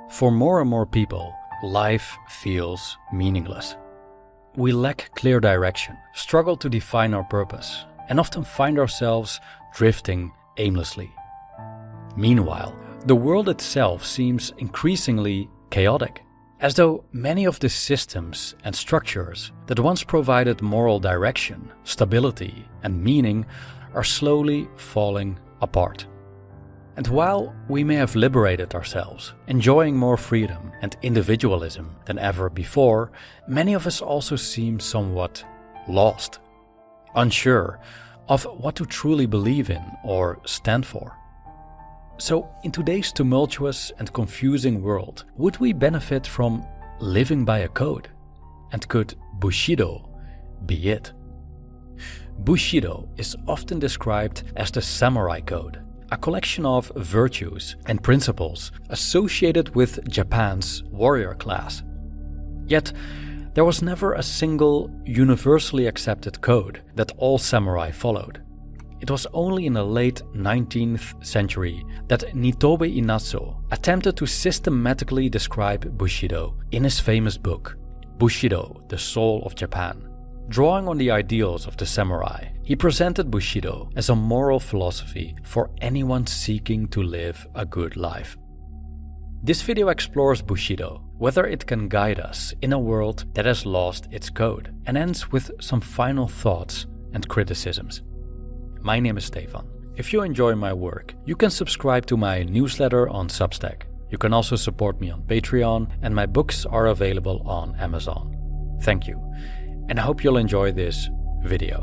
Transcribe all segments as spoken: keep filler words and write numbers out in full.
For more and more people, life feels meaningless. We lack clear direction, struggle to define our purpose, and often find ourselves drifting aimlessly. Meanwhile, the world itself seems increasingly chaotic, as though many of the systems and structures that once provided moral direction, stability, and meaning are slowly falling apart. And while we may have liberated ourselves, enjoying more freedom and individualism than ever before, many of us also seem somewhat lost, unsure of what to truly believe in or stand for. So, in today's tumultuous and confusing world, would we benefit from living by a code? And could Bushido be it? Bushido is often described as the samurai code, a collection of virtues and principles associated with Japan's warrior class. Yet, there was never a single universally accepted code that all samurai followed. It was only in the late nineteenth century that Nitobe Inazo attempted to systematically describe Bushido in his famous book, Bushido, the Soul of Japan. Drawing on the ideals of the samurai, he presented Bushido as a moral philosophy for anyone seeking to live a good life. This video explores Bushido, whether it can guide us in a world that has lost its code, and ends with some final thoughts and criticisms. My name is Stefan. If you enjoy my work, you can subscribe to my newsletter on Substack. You can also support me on Patreon, and my books are available on Amazon. Thank you, and I hope you'll enjoy this video.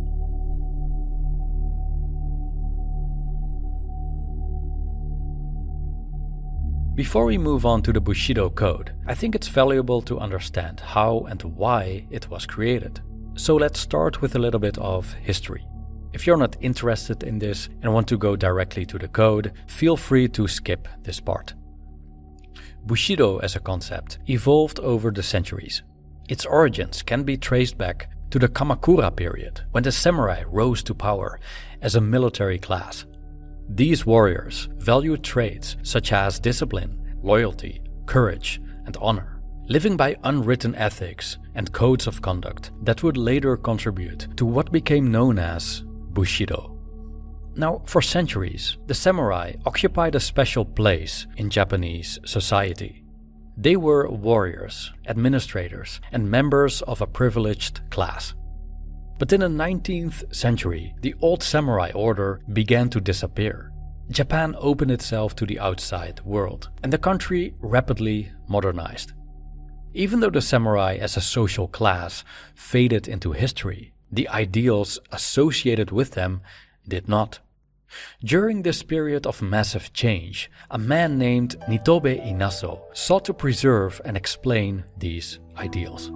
Before we move on to the Bushido code, I think it's valuable to understand how and why it was created. So let's start with a little bit of history. If you're not interested in this and want to go directly to the code, feel free to skip this part. Bushido as a concept evolved over the centuries. Its origins can be traced back to the Kamakura period, when the samurai rose to power as a military class. These warriors valued traits such as discipline, loyalty, courage, and honor, living by unwritten ethics and codes of conduct that would later contribute to what became known as Bushido. Now, for centuries, the samurai occupied a special place in Japanese society. They were warriors, administrators, and members of a privileged class. But in the nineteenth century, the old samurai order began to disappear. Japan opened itself to the outside world, and the country rapidly modernized. Even though the samurai as a social class faded into history, the ideals associated with them did not. During this period of massive change, a man named Nitobe Inazo sought to preserve and explain these ideals.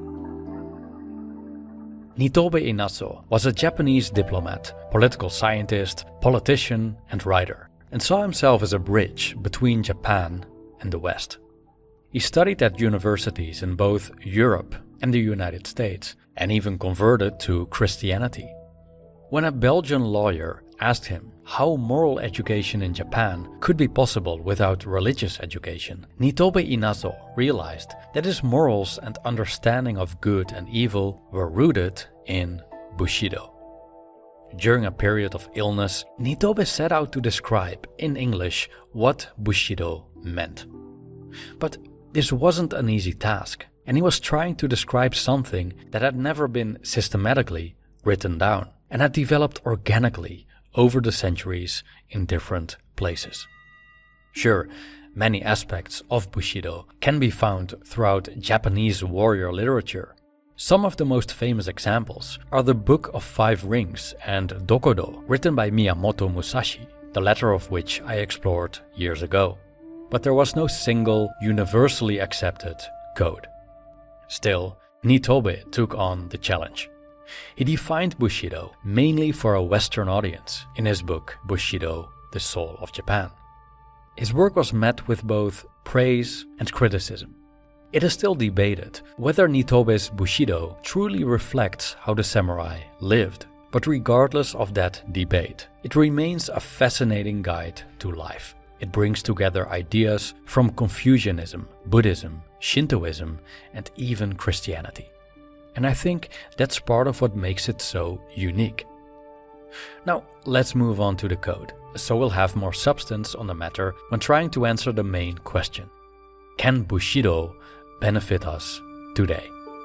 Nitobe Inazo was a Japanese diplomat, political scientist, politician, and writer, and saw himself as a bridge between Japan and the West. He studied at universities in both Europe and the United States, and even converted to Christianity. When a Belgian lawyer asked him how moral education in Japan could be possible without religious education, Nitobe Inazo realized that his morals and understanding of good and evil were rooted in Bushido. During a period of illness, Nitobe set out to describe in English what Bushido meant. But this wasn't an easy task, and he was trying to describe something that had never been systematically written down and had developed organically over the centuries in different places. Sure, many aspects of Bushido can be found throughout Japanese warrior literature. Some of the most famous examples are the Book of Five Rings and Dokodo, written by Miyamoto Musashi, the latter of which I explored years ago. But there was no single, universally accepted code. Still, Nitobe took on the challenge. He defined Bushido mainly for a Western audience in his book Bushido, the Soul of Japan. His work was met with both praise and criticism. It is still debated whether Nitobe's Bushido truly reflects how the samurai lived, but regardless of that debate, it remains a fascinating guide to life. It brings together ideas from Confucianism, Buddhism, Shintoism, and even Christianity. And I think that's part of what makes it so unique. Now, let's move on to the code, so we'll have more substance on the matter when trying to answer the main question. Can Bushido benefit us today?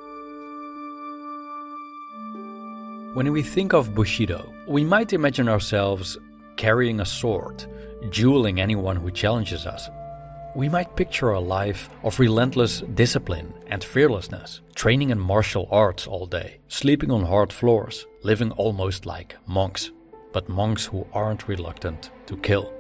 When we think of Bushido, we might imagine ourselves carrying a sword, dueling anyone who challenges us. We might picture a life of relentless discipline and fearlessness, training in martial arts all day, sleeping on hard floors, living almost like monks, but monks who aren't reluctant to kill.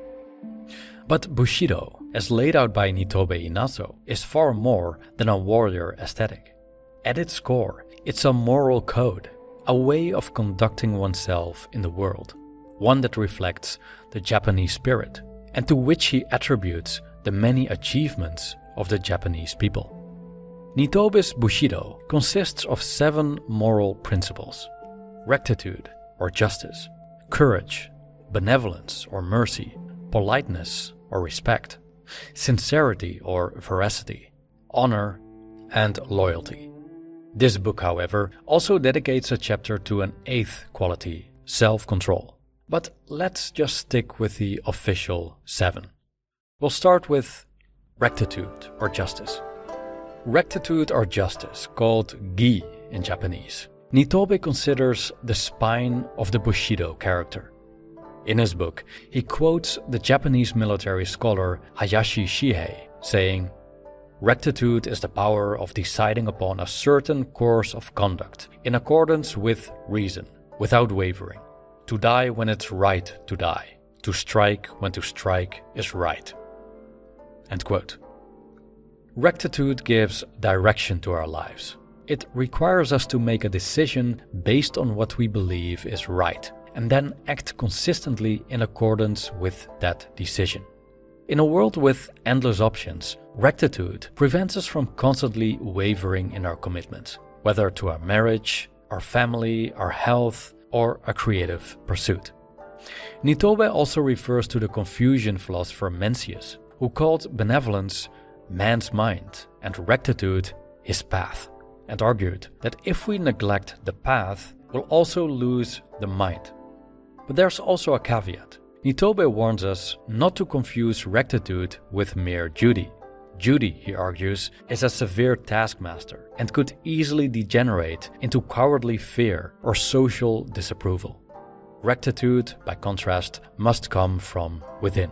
But Bushido, as laid out by Nitobe Inazo, is far more than a warrior aesthetic. At its core, it's a moral code, a way of conducting oneself in the world, one that reflects the Japanese spirit, and to which he attributes the many achievements of the Japanese people. Nitobe's Bushido consists of seven moral principles: rectitude or justice, courage, benevolence or mercy, politeness or respect, sincerity or veracity, honor, and loyalty. This book, however, also dedicates a chapter to an eighth quality, self-control. But let's just stick with the official seven. We'll start with rectitude or justice. Rectitude or justice, called gi in Japanese, Nitobe considers the spine of the Bushido character. In his book, he quotes the Japanese military scholar Hayashi Shihei, saying, "Rectitude is the power of deciding upon a certain course of conduct in accordance with reason, without wavering. To die when it's right to die. To strike when to strike is right." End quote. Rectitude gives direction to our lives. It requires us to make a decision based on what we believe is right, and then act consistently in accordance with that decision. In a world with endless options, rectitude prevents us from constantly wavering in our commitments, whether to our marriage, our family, our health, or a creative pursuit. Nitobe also refers to the Confucian philosopher Mencius, who called benevolence man's mind and rectitude his path, and argued that if we neglect the path, we'll also lose the mind. But there's also a caveat. Nitobe warns us not to confuse rectitude with mere duty. Duty, he argues, is a severe taskmaster and could easily degenerate into cowardly fear or social disapproval. Rectitude, by contrast, must come from within.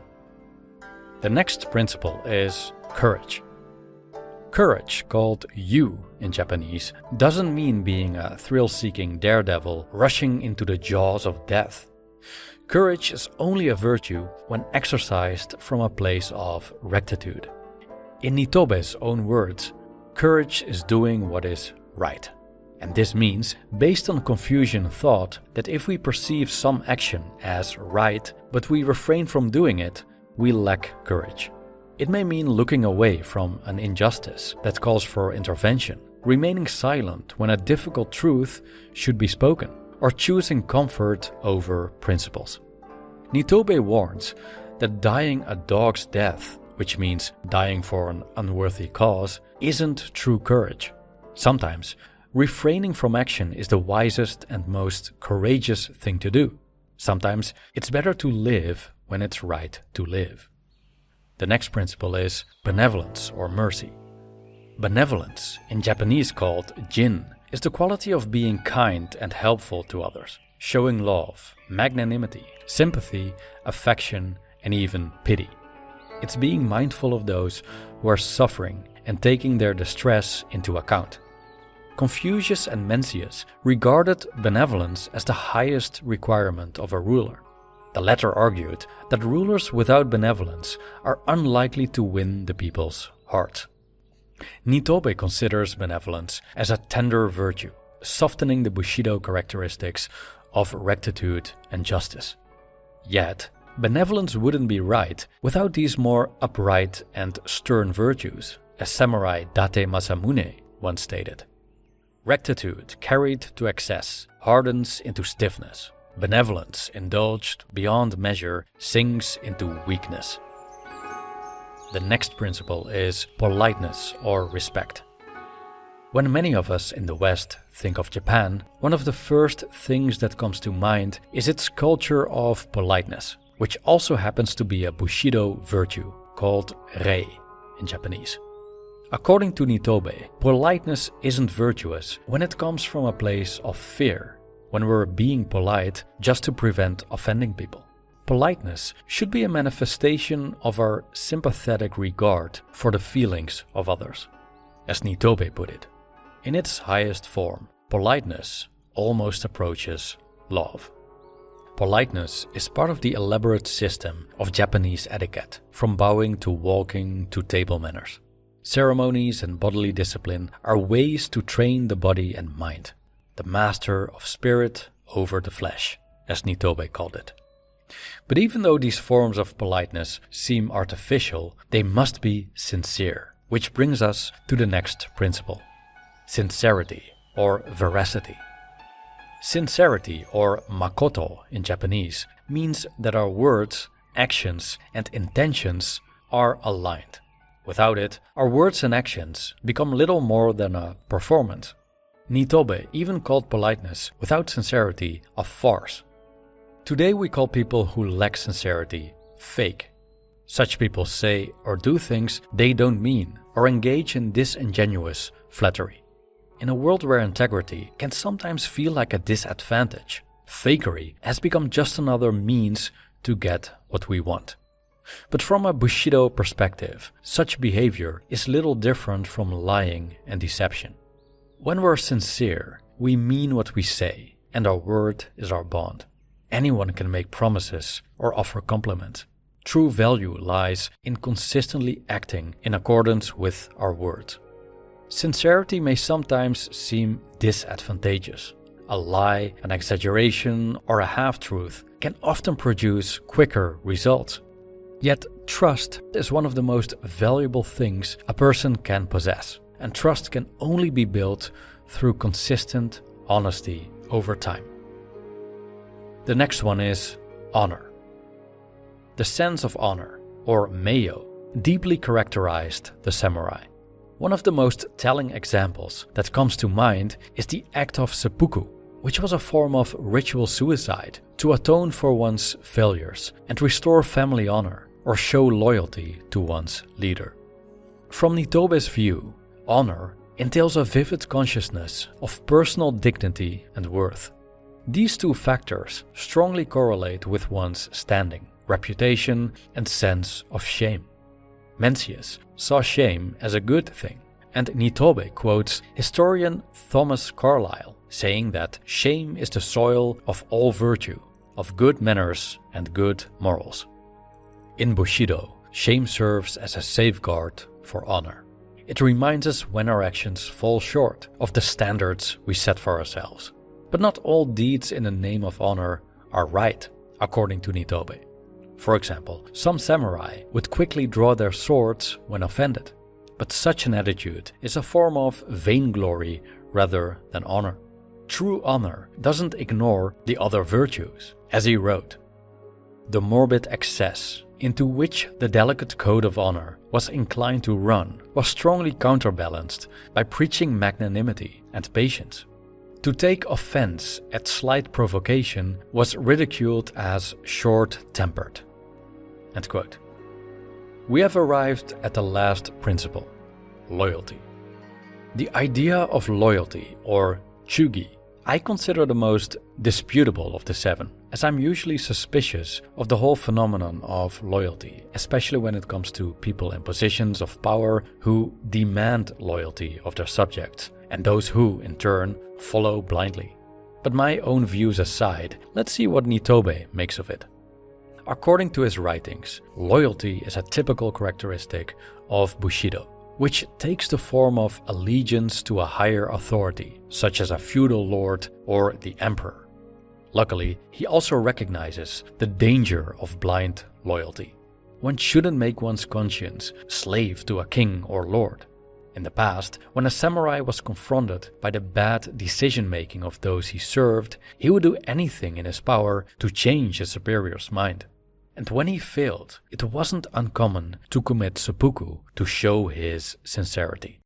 The next principle is courage. Courage, called yu in Japanese, doesn't mean being a thrill-seeking daredevil rushing into the jaws of death. Courage is only a virtue when exercised from a place of rectitude. In Nitobe's own words, courage is doing what is right. And this means, based on Confucian thought, that if we perceive some action as right, but we refrain from doing it, we lack courage. It may mean looking away from an injustice that calls for intervention, remaining silent when a difficult truth should be spoken, or choosing comfort over principles. Nitobe warns that dying a dog's death, which means dying for an unworthy cause, isn't true courage. Sometimes, refraining from action is the wisest and most courageous thing to do. Sometimes, it's better to live when it's right to live. The next principle is benevolence or mercy. Benevolence, in Japanese called jin, is the quality of being kind and helpful to others, showing love, magnanimity, sympathy, affection, and even pity. It's being mindful of those who are suffering and taking their distress into account. Confucius and Mencius regarded benevolence as the highest requirement of a ruler. The latter argued that rulers without benevolence are unlikely to win the people's hearts. Nitobe considers benevolence as a tender virtue, softening the Bushido characteristics of rectitude and justice. Yet, benevolence wouldn't be right without these more upright and stern virtues, as samurai Date Masamune once stated. Rectitude carried to excess hardens into stiffness. Benevolence indulged beyond measure sinks into weakness. the next principle is politeness or respect. When many of us in the West think of Japan, one of the first things that comes to mind is its culture of politeness, which also happens to be a Bushido virtue called rei in Japanese. According to Nitobe, politeness isn't virtuous when it comes from a place of fear, when we're being polite just to prevent offending people. Politeness should be a manifestation of our sympathetic regard for the feelings of others. As Nitobe put it, in its highest form, politeness almost approaches love. Politeness is part of the elaborate system of Japanese etiquette, from bowing to walking to table manners. Ceremonies and bodily discipline are ways to train the body and mind, the master of spirit over the flesh, as Nitobe called it. But even though these forms of politeness seem artificial, they must be sincere, which brings us to the next principle: sincerity or veracity. Sincerity, or makoto in Japanese, means that our words, actions, and intentions are aligned. Without it, our words and actions become little more than a performance. Nitobe even called politeness without sincerity a farce. Today we call people who lack sincerity fake. Such people say or do things they don't mean or engage in disingenuous flattery. In a world where integrity can sometimes feel like a disadvantage, fakery has become just another means to get what we want. But from a Bushido perspective, such behavior is little different from lying and deception. When we're sincere, we mean what we say, and our word is our bond. Anyone can make promises or offer compliments. True value lies in consistently acting in accordance with our words. Sincerity may sometimes seem disadvantageous. A lie, an exaggeration, or a half-truth can often produce quicker results. Yet trust is one of the most valuable things a person can possess, and trust can only be built through consistent honesty over time. The next one is honor. The sense of honor, or meio, deeply characterized the samurai. One of the most telling examples that comes to mind is the act of seppuku, which was a form of ritual suicide to atone for one's failures and restore family honor or show loyalty to one's leader. From Nitobe's view, honor entails a vivid consciousness of personal dignity and worth. These two factors strongly correlate with one's standing, reputation, and sense of shame. Mencius saw shame as a good thing, and Nitobe quotes historian Thomas Carlyle saying that shame is the soil of all virtue, of good manners and good morals. In Bushido, shame serves as a safeguard for honor. It reminds us when our actions fall short of the standards we set for ourselves. But not all deeds in the name of honor are right, according to Nitobe. For example, some samurai would quickly draw their swords when offended, but such an attitude is a form of vainglory rather than honor. True honor doesn't ignore the other virtues, as he wrote. The morbid excess into which the delicate code of honor was inclined to run was strongly counterbalanced by preaching magnanimity and patience. To take offense at slight provocation was ridiculed as short-tempered. End quote. We have arrived at the last principle, loyalty. The idea of loyalty, or chugi, I consider the most disputable of the seven, as I'm usually suspicious of the whole phenomenon of loyalty, especially when it comes to people in positions of power who demand loyalty of their subjects, and those who, in turn, follow blindly. But my own views aside, let's see what Nitobe makes of it. According to his writings, loyalty is a typical characteristic of Bushido, which takes the form of allegiance to a higher authority, such as a feudal lord or the emperor. Luckily, he also recognizes the danger of blind loyalty. One shouldn't make one's conscience slave to a king or lord. In the past, when a samurai was confronted by the bad decision-making of those he served, he would do anything in his power to change his superior's mind. And when he failed, it wasn't uncommon to commit seppuku to show his sincerity.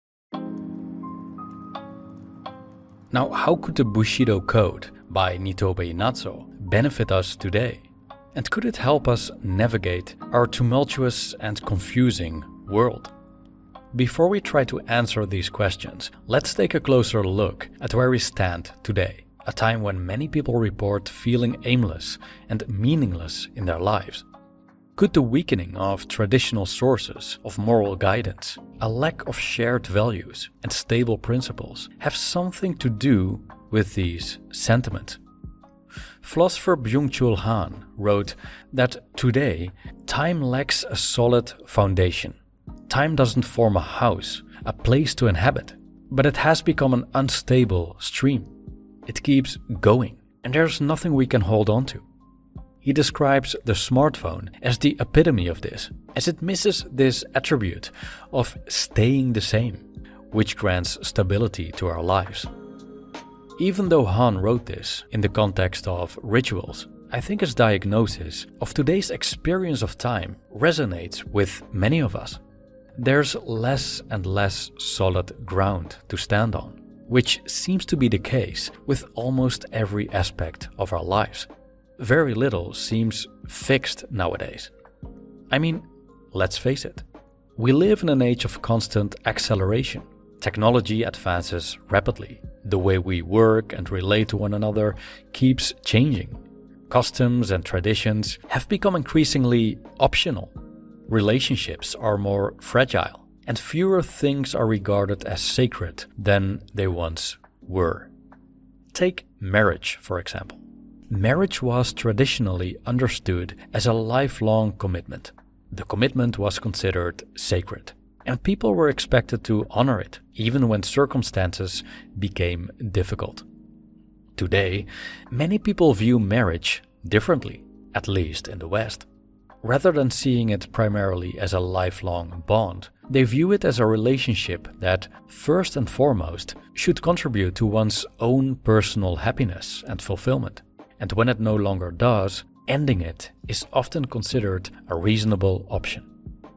Now, how could the Bushido Code by Nitobe Inatsu benefit us today? And could it help us navigate our tumultuous and confusing world? Before we try to answer these questions, let's take a closer look at where we stand today, a time when many people report feeling aimless and meaningless in their lives. Could the weakening of traditional sources of moral guidance, a lack of shared values and stable principles have something to do with these sentiments? Philosopher Byung-Chul Han wrote that today time lacks a solid foundation. Time doesn't form a house, a place to inhabit, but it has become an unstable stream. It keeps going, and there's nothing we can hold on to. He describes the smartphone as the epitome of this, as it misses this attribute of staying the same, which grants stability to our lives. Even though Han wrote this in the context of rituals, I think his diagnosis of today's experience of time resonates with many of us. There's less and less solid ground to stand on, which seems to be the case with almost every aspect of our lives. Very little seems fixed nowadays. I mean, let's face it. We live in an age of constant acceleration. Technology advances rapidly. The way we work and relate to one another keeps changing. Customs and traditions have become increasingly optional. Relationships are more fragile, and fewer things are regarded as sacred than they once were. Take marriage, for example. Marriage was traditionally understood as a lifelong commitment. The commitment was considered sacred, and people were expected to honor it, even when circumstances became difficult. Today, many people view marriage differently, at least in the West. Rather than seeing it primarily as a lifelong bond, they view it as a relationship that, first and foremost, should contribute to one's own personal happiness and fulfillment. And when it no longer does, ending it is often considered a reasonable option.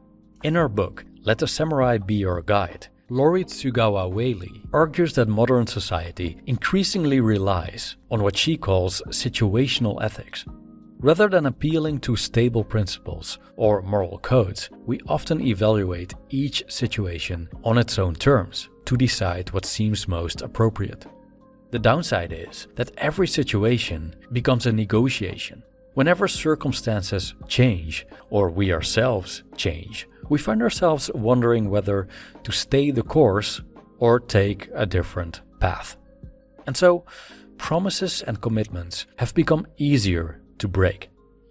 In her book, Let the Samurai Be Your Guide, Lori Tsugawa Whaley argues that modern society increasingly relies on what she calls situational ethics. Rather than appealing to stable principles or moral codes, we often evaluate each situation on its own terms to decide what seems most appropriate. The downside is that every situation becomes a negotiation. Whenever circumstances change, or we ourselves change, we find ourselves wondering whether to stay the course or take a different path. And so, promises and commitments have become easier to break.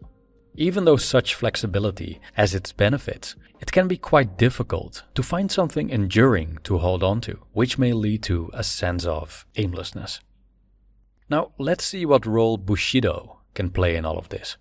Even though such flexibility has its benefits, it can be quite difficult to find something enduring to hold on to, which may lead to a sense of aimlessness. Now, let's see what role Bushido can play in all of this.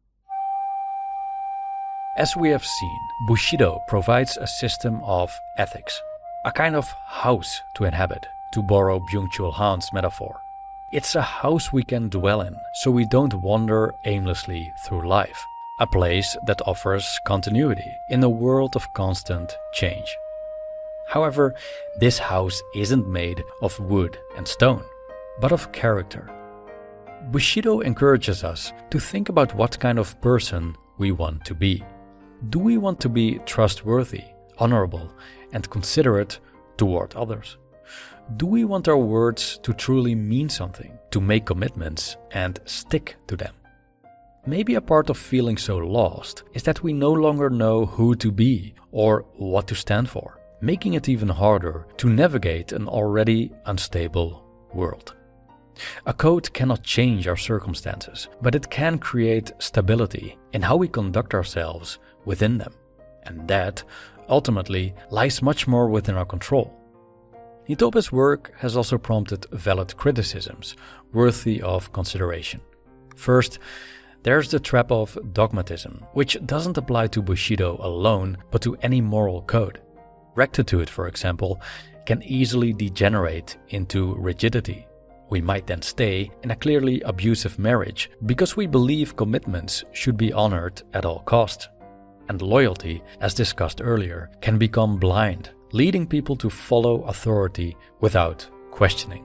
As we have seen, Bushido provides a system of ethics, a kind of house to inhabit, to borrow Byung-Chul Han's metaphor. It's a house we can dwell in, so we don't wander aimlessly through life. A place that offers continuity in a world of constant change. However, this house isn't made of wood and stone, but of character. Bushido encourages us to think about what kind of person we want to be. Do we want to be trustworthy, honorable, and considerate toward others? Do we want our words to truly mean something, to make commitments and stick to them? Maybe a part of feeling so lost is that we no longer know who to be or what to stand for, making it even harder to navigate an already unstable world. A code cannot change our circumstances, but it can create stability in how we conduct ourselves within them. And that, ultimately, lies much more within our control. Nitobe's work has also prompted valid criticisms worthy of consideration. First, there's the trap of dogmatism, which doesn't apply to Bushido alone, but to any moral code. Rectitude, for example, can easily degenerate into rigidity. We might then stay in a clearly abusive marriage because we believe commitments should be honored at all costs. And loyalty, as discussed earlier, can become blind, leading people to follow authority without questioning.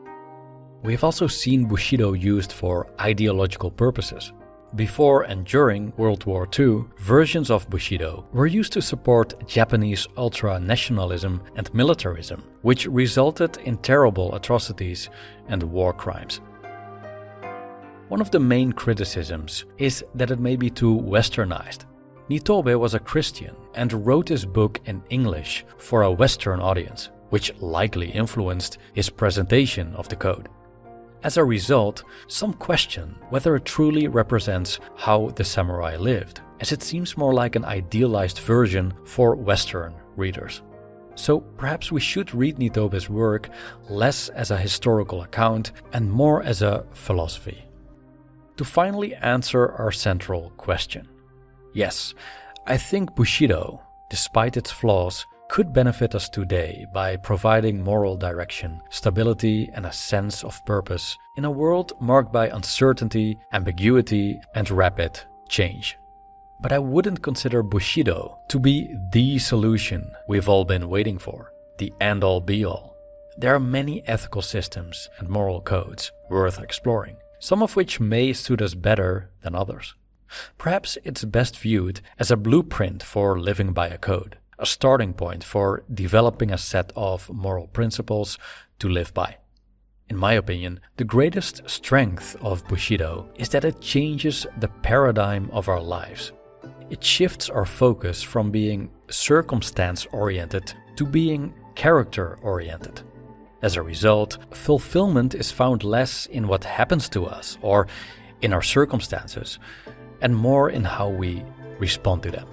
We have also seen Bushido used for ideological purposes. Before and during World War Two, versions of Bushido were used to support Japanese ultra-nationalism and militarism, which resulted in terrible atrocities and war crimes. One of the main criticisms is that it may be too westernized. Nitobe was a Christian and wrote his book in English for a Western audience, which likely influenced his presentation of the code. As a result, some question whether it truly represents how the samurai lived, as it seems more like an idealized version for Western readers. So perhaps we should read Nitobe's work less as a historical account and more as a philosophy. To finally answer our central question. Yes, I think Bushido, despite its flaws, could benefit us today by providing moral direction, stability, and a sense of purpose in a world marked by uncertainty, ambiguity, and rapid change. But I wouldn't consider Bushido to be the solution we've all been waiting for, the end-all be-all. There are many ethical systems and moral codes worth exploring, some of which may suit us better than others. Perhaps it's best viewed as a blueprint for living by a code, a starting point for developing a set of moral principles to live by. In my opinion, the greatest strength of Bushido is that it changes the paradigm of our lives. It shifts our focus from being circumstance-oriented to being character-oriented. As a result, fulfillment is found less in what happens to us or in our circumstances, and more in how we respond to them.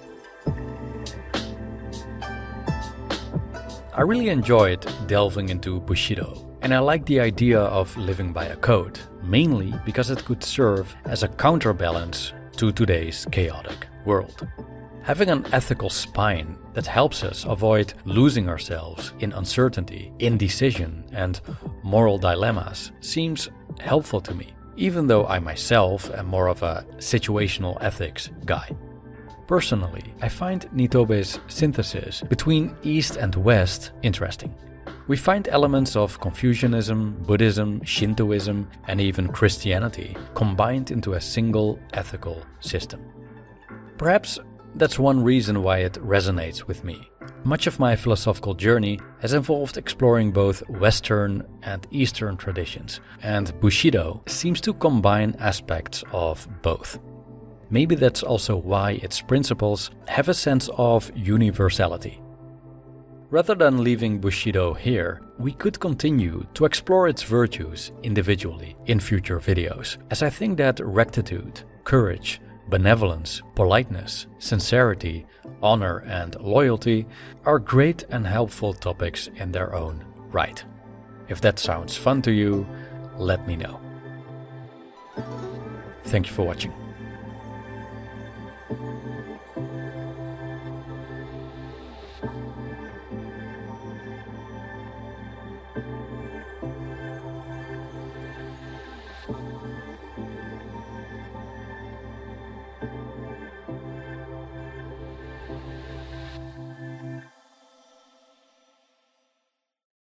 I really enjoyed delving into Bushido, and I like the idea of living by a code, mainly because it could serve as a counterbalance to today's chaotic world. Having an ethical spine that helps us avoid losing ourselves in uncertainty, indecision, and moral dilemmas seems helpful to me, even though I myself am more of a situational ethics guy. Personally, I find Nitobe's synthesis between East and West interesting. We find elements of Confucianism, Buddhism, Shintoism, and even Christianity combined into a single ethical system. Perhaps that's one reason why it resonates with me. Much of my philosophical journey has involved exploring both Western and Eastern traditions, and Bushido seems to combine aspects of both. Maybe that's also why its principles have a sense of universality. Rather than leaving Bushido here, we could continue to explore its virtues individually in future videos, as I think that rectitude, courage, benevolence, politeness, sincerity, honor, and loyalty are great and helpful topics in their own right. If that sounds fun to you, let me know. Thank you for watching.